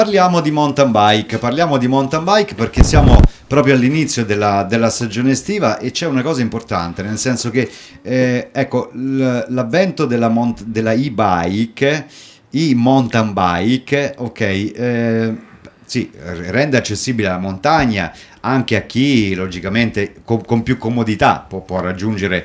Parliamo di mountain bike perché siamo proprio all'inizio della stagione estiva e c'è una cosa importante, nel senso che ecco, l'avvento della e-bike, mountain bike, ok, sì, rende accessibile la montagna anche a chi logicamente con più comodità può raggiungere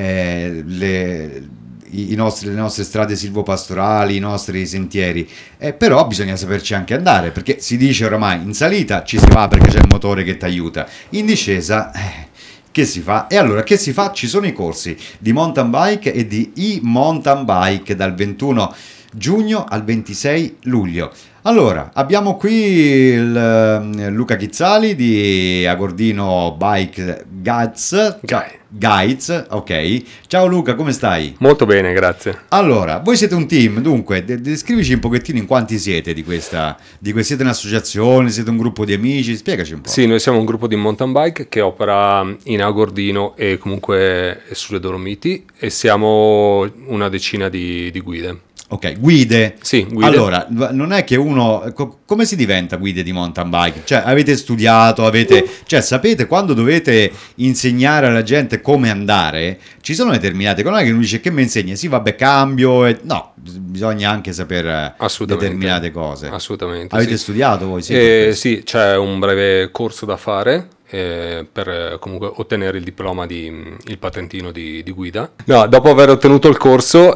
le nostre strade silvopastorali, i nostri sentieri, però bisogna saperci anche andare, perché si dice oramai in salita ci si va perché c'è il motore che ti aiuta, in discesa che si fa? E allora che si fa? Ci sono i corsi di mountain bike e di e-mountain bike dal 21 giugno al 26 luglio. Allora, abbiamo qui Luca Chizzali di Agordino Bike Guides, ok. Ciao Luca, come stai? Molto bene, grazie. Allora, voi siete un team, dunque, descrivici un pochettino in quanti siete siete un'associazione, siete un gruppo di amici, spiegaci un po'. Sì, noi siamo un gruppo di mountain bike che opera in Agordino e comunque sulle Dolomiti e siamo una decina di guide. Ok, guide. Sì, guide. Allora, non è che uno... come si diventa guide di mountain bike? Cioè, avete studiato, cioè, sapete quando dovete insegnare alla gente come andare? Ci sono determinate cose, non è che uno dice che mi insegna? Sì, vabbè, cambio. No, bisogna anche sapere determinate cose. Assolutamente. Avete studiato voi? Sì, sì, c'è un breve corso da fare. Per comunque ottenere il diploma il patentino di guida. No, dopo aver ottenuto il corso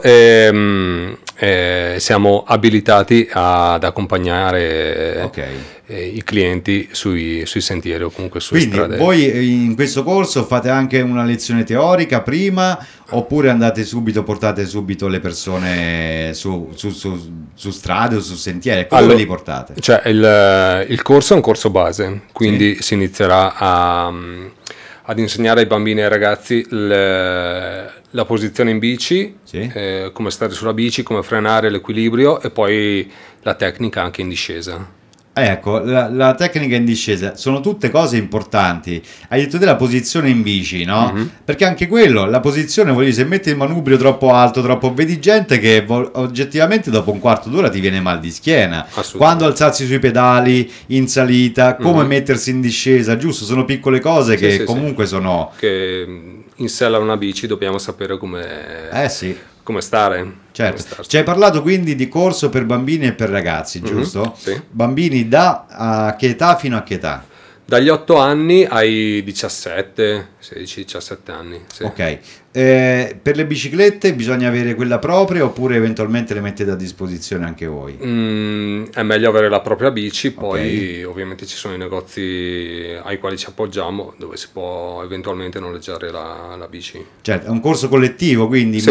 siamo abilitati ad accompagnare i clienti sui sentieri o comunque sulle strade. Quindi voi in questo corso fate anche una lezione teorica prima oppure portate subito le persone su strade o su sentieri? Come li portate? Cioè il corso è un corso base, quindi si inizierà ad insegnare ai bambini e ai ragazzi la posizione in bici, come stare sulla bici, come frenare, l'equilibrio e poi la tecnica anche in discesa. Ecco, la tecnica in discesa sono tutte cose importanti. Hai detto della posizione in bici, no? Mm-hmm. Perché anche quello, la posizione, voglio dire, se metti il manubrio troppo alto, vedi gente che oggettivamente dopo un quarto d'ora ti viene mal di schiena. Quando alzarsi sui pedali in salita, come mettersi in discesa, giusto? Sono piccole cose che comunque sono... Che in sella a una bici dobbiamo sapere come... come stare. Certo. Ci hai parlato quindi di corso per bambini e per ragazzi, giusto? Sì. Bambini da che età fino a che età? Dagli 8 anni ai 17, 16-17 anni. Sì. Ok. Per le biciclette bisogna avere quella propria oppure eventualmente le mettete a disposizione anche voi? È meglio avere la propria bici, poi ovviamente ci sono i negozi ai quali ci appoggiamo dove si può eventualmente noleggiare la bici. Certo, è un corso collettivo, quindi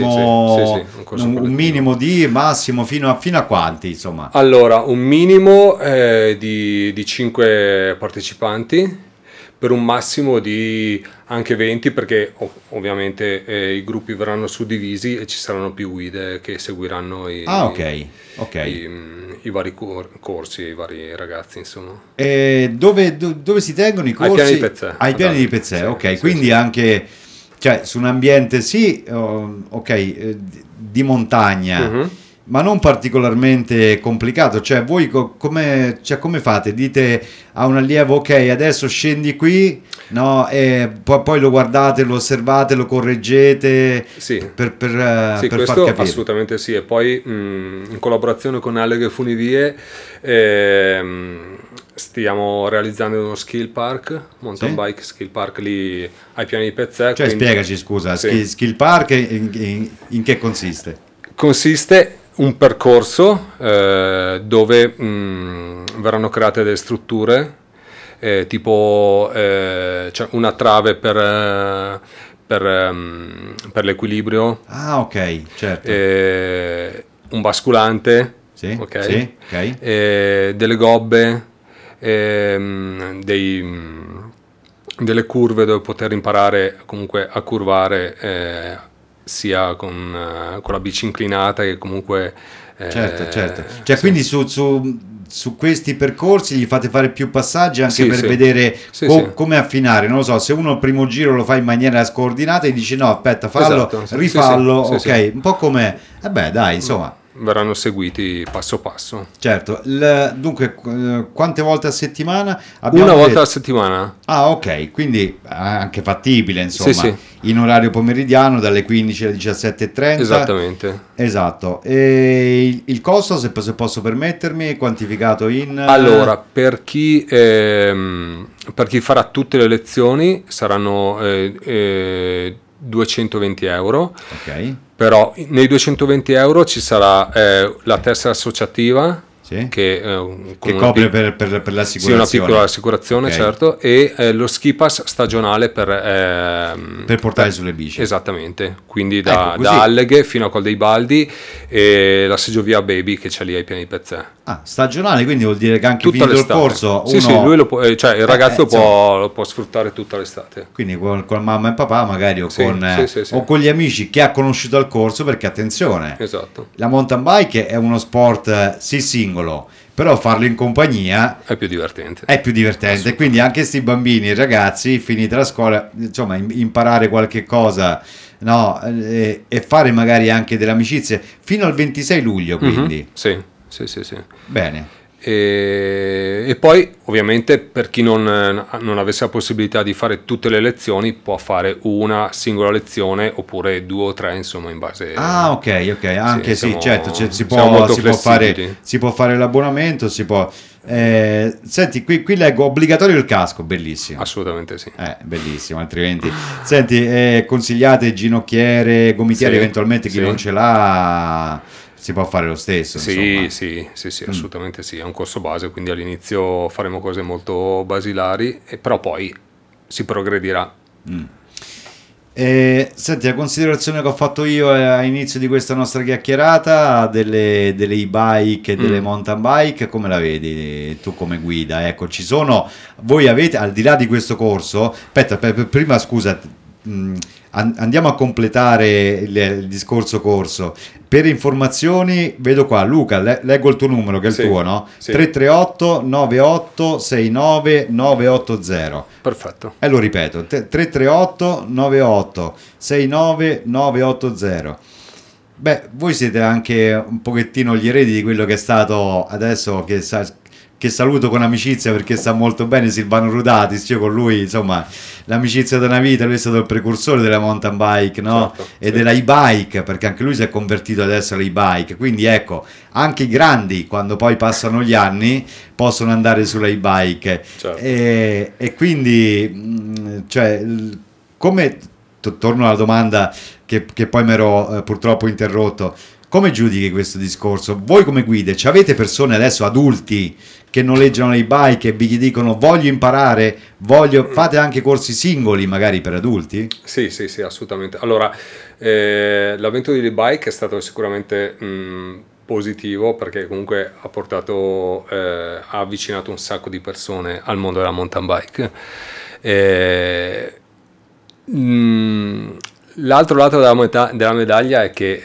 un minimo di massimo fino a quanti, insomma? Allora, un minimo di 5 partecipanti per un massimo di anche 20 perché ovviamente i gruppi verranno suddivisi e ci saranno più guide che seguiranno i vari corsi, i vari ragazzi, insomma. Dove si tengono i corsi? Ai piani di Pezzè. Ai piani di Pezzè, quindi anche su un ambiente di montagna. Ma non particolarmente complicato, cioè voi come fate? Dite a un allievo ok adesso scendi qui, no? E poi lo guardate, lo osservate, lo correggete per far capire. Assolutamente sì, e poi in collaborazione con Alleghe Funivie stiamo realizzando uno skill park, mountain bike skill park lì ai piani di Pezzè. Cioè spiegaci scusa, skill park in che consiste? Consiste un percorso dove verranno create delle strutture tipo cioè una trave per l'equilibrio, certo, un basculante, delle gobbe, delle curve dove poter imparare comunque a curvare sia con la bici inclinata che comunque certo. Cioè quindi su questi percorsi gli fate fare più passaggi anche per vedere come affinare, non lo so, se uno il primo giro lo fa in maniera scordinata e dice no aspetta fallo, rifallo, un po' come dai insomma verranno seguiti passo passo. Certo, dunque quante volte a settimana? Una volta a settimana. Ah, ok, quindi anche fattibile, insomma, Sì. in orario pomeridiano dalle 15 alle 17:30. Esattamente. Esatto. E il costo, se posso permettermi, è quantificato in... Allora, per chi farà tutte le lezioni saranno 220 euro. Ok. Però nei 220 euro ci sarà la tessera associativa, Sì. che copre per l'assicurazione. Sì, una piccola assicurazione, okay. Certo, e lo ski pass stagionale per portare sulle bici. Esattamente, quindi da Alleghe fino a Col dei Baldi, e la seggiovia Baby che c'è lì ai piani di Pezzè. Ah, stagionale, quindi vuol dire che anche finito il corso sì, lui lo può, cioè il ragazzo lo può sfruttare tutta l'estate. Quindi con mamma e papà magari o sì. o con gli amici che ha conosciuto al corso, perché attenzione, esatto, la mountain bike è uno sport sì singolo, però farlo in compagnia è più divertente. Quindi anche questi bambini e ragazzi, finita la scuola, insomma, imparare qualche cosa, no, e fare magari anche delle amicizie fino al 26 luglio, quindi. Mm-hmm. Sì. Bene. E poi ovviamente per chi non avesse la possibilità di fare tutte le lezioni può fare una singola lezione oppure 2 o 3, insomma, in base. Ok, anche sì, certo, si può fare l'abbonamento, si può. Senti, qui leggo obbligatorio il casco, bellissimo. Assolutamente sì. Bellissimo, altrimenti. Senti, consigliate ginocchiere, gomitiere, eventualmente chi non ce l'ha si può fare lo stesso. Sì, assolutamente sì, è un corso base, quindi all'inizio faremo cose molto basilari, però poi si progredirà. Senti, la considerazione che ho fatto io all'inizio di questa nostra chiacchierata delle e-bike e delle mountain bike, come la vedi tu come guida? Ecco, voi avete, al di là di questo corso, aspetta, prima scusa, andiamo a completare il discorso corso. Per informazioni vedo qua, Luca, leggo il tuo numero che è il tuo, no? Sì. 338 98 69 980. Perfetto. E lo ripeto, 338 98 69 980. Beh, voi siete anche un pochettino gli eredi di quello che è stato adesso, che saluto con amicizia perché sta molto bene, Silvano Rudatis. Io con lui, insomma, l'amicizia da una vita, lui è stato il precursore della mountain bike, no? Certo, e della e-bike, perché anche lui si è convertito adesso all'e-bike, quindi ecco, anche i grandi quando poi passano gli anni possono andare sulla e-bike. Certo. E quindi cioè, come torno alla domanda che poi mi ero purtroppo interrotto, come giudichi questo discorso? Voi come guide, avete persone adesso adulti che noleggiano le bike e vi dicono voglio imparare, fate anche corsi singoli magari per adulti? Sì, assolutamente. Allora, l'avvento delle bike è stato sicuramente positivo, perché comunque ha avvicinato un sacco di persone al mondo della mountain bike. L'altro lato della medaglia è che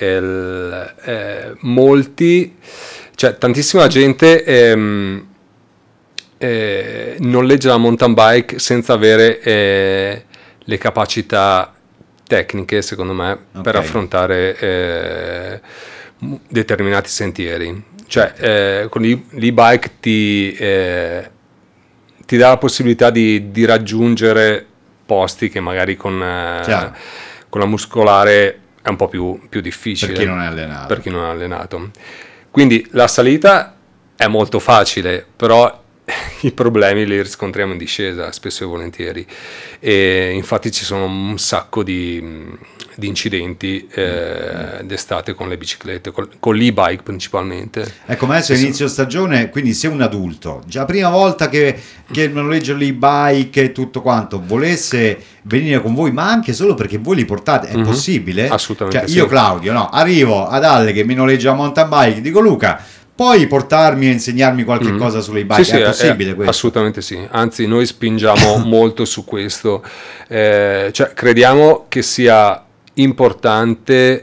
tantissima gente noleggia la mountain bike senza avere le capacità tecniche, secondo me, per affrontare determinati sentieri. Con l'e-bike ti dà la possibilità di raggiungere posti che magari con la muscolare è un po' più difficile per chi non è allenato. Quindi la salita è molto facile, però i problemi li riscontriamo in discesa spesso e volentieri, e infatti ci sono un sacco di incidenti d'estate con le biciclette, con l'e-bike principalmente. Ecco, ma adesso inizio stagione, quindi se un adulto già prima volta che noleggio l'e-bike e tutto quanto volesse venire con voi, ma anche solo perché voi li portate, è possibile? Assolutamente. Io Claudio, no, arrivo ad Alle che mi noleggia la mountain bike, dico Luca, puoi portarmi e insegnarmi qualche cosa sulle bike? È possibile questo? Assolutamente sì, anzi noi spingiamo molto su questo, crediamo che sia importante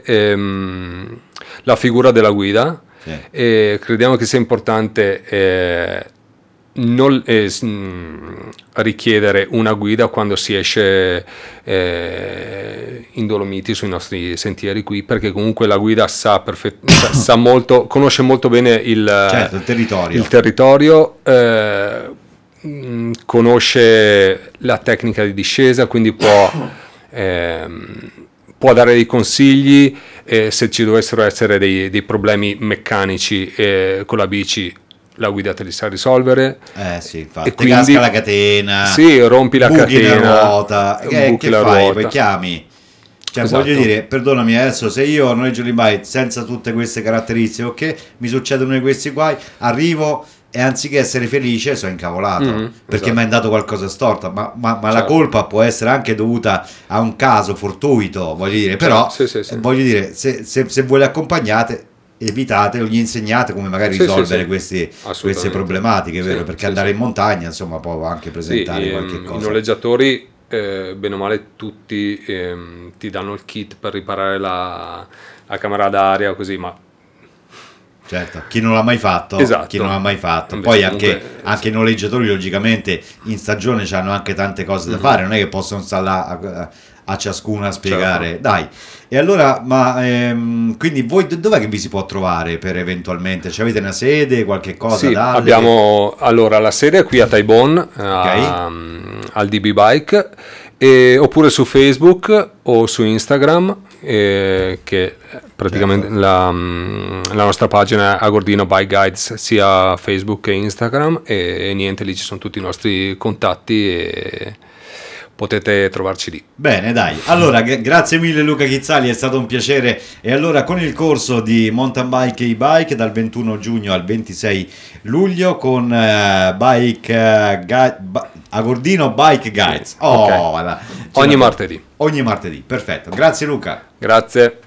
la figura della guida, e crediamo che sia importante non richiedere una guida quando si esce in Dolomiti sui nostri sentieri qui, perché comunque la guida conosce molto bene il territorio, conosce la tecnica di discesa, quindi può dare dei consigli se ci dovessero essere dei problemi meccanici con la bici. La guida te li sa risolvere. Sì, infatti. Ti casca la catena. Sì, rompi la catena. La ruota. Che fai? Poi chiami. Cioè, esatto. Voglio dire, perdonami, adesso se io noleggio l'e-bike senza tutte queste caratteristiche, ok, mi succedono questi guai, arrivo e anziché essere felice sono incavolato perché mi hai dato qualcosa storto, ma certo. La colpa può essere anche dovuta a un caso fortuito, voglio dire, però sì. Voglio dire, se voi le accompagnate, evitate o gli insegnate come magari risolvere queste problematiche, vero? Perché andare in montagna, insomma, può anche presentare qualche cosa. I noleggiatori, bene o male, tutti ti danno il kit per riparare la camera d'aria, così, ma certo, chi non l'ha mai fatto, esatto. Invece poi anche i noleggiatori logicamente in stagione hanno anche tante cose da fare, non è che possono stare là a ciascuno a spiegare, certo. Dai. E allora, quindi voi dov'è che vi si può trovare per eventualmente? Cioè, avete una sede, qualche cosa? Sì, abbiamo la sede è qui a Taibon, al DB Bike, oppure su Facebook o su Instagram, che praticamente certo. La nostra pagina è Agordino Bike Guides, sia Facebook che Instagram, e niente, lì ci sono tutti i nostri contatti e potete trovarci lì. Bene, dai. Allora, grazie mille Luca Chizzali, è stato un piacere. E allora, con il corso di mountain bike e e-bike dal 21 giugno al 26 luglio con Agordino Bike Guides. Okay. Ogni martedì. Perfetto. Grazie Luca. Grazie.